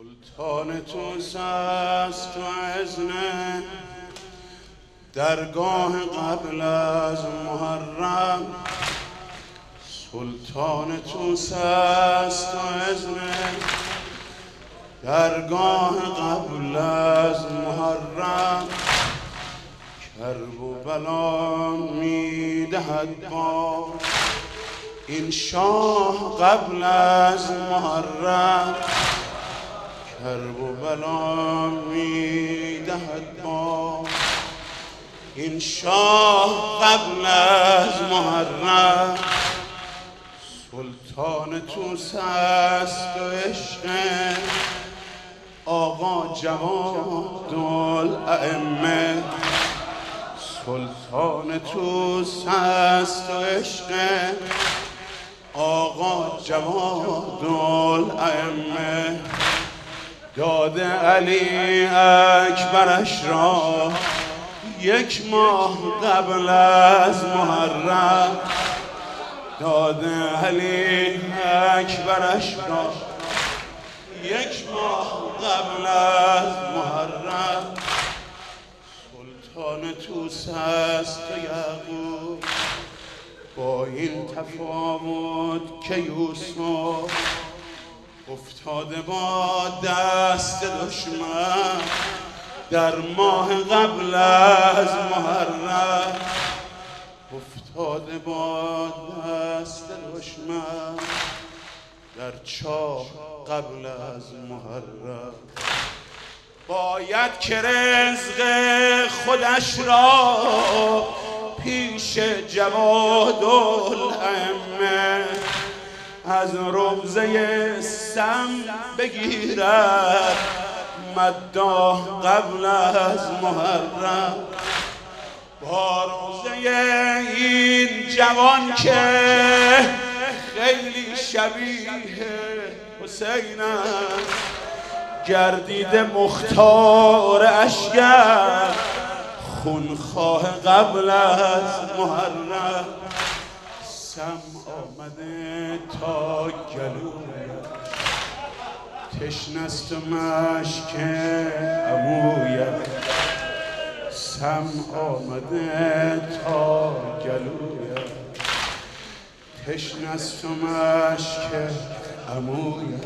سلطان توس است و اذن درگاه قبل از محرم. سلطان توس است و اذن درگاه قبل از محرم. کرب و بلا میدهد با این شاه قبل از محرم. کرب و بلا میدهد با این شاه قبل از محرم. سلطان توس است و عشق آقا جواد الائمه. سلطان توس است و عشق آقا جواد الائمه. داده علی اکبرش را یک ماه قبل از محرم. داده علی اکبرش را یک ماه قبل از محرم. سلطان توس است و یعقوب با این تفاوت که یوسف افتاده با دست دشمن در ماه قبل از محرم. افتاده با دست دشمن در چاه قبل از محرم. باید که رزق خودش را پیش جواد الائمه از روضه سم بگیرد مداح قبل از محرم. با روضه این جوان که خیلی شبیه حسین است گردیده مختار اشگر خونخواه قبل از محرم. سم آمده تا گلویش تشنه است و مشک عمویش. سم آمده تا گلویش تشنه است و مشک عمویش.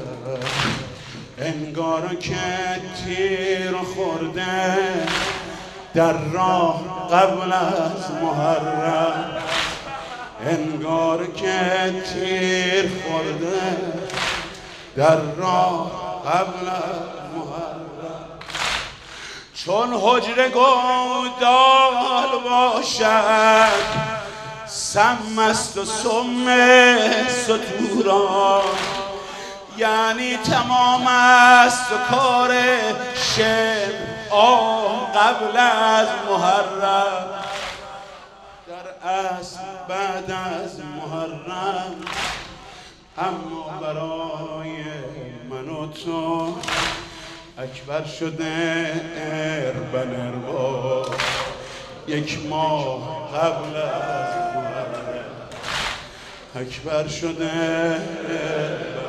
انگار که تیر خورده در راه قبل از محرم. انگار که تیر خورده در راه قبل از محرم. چون حجره گودال باشد سم است و سم ستوران. یعنی تمام است و کار شب قبل از محرم. در اصل بعد از محرم اما برای من و تو اکبر شده اربن اربا یک ماه قبل از محرم. اکبر شده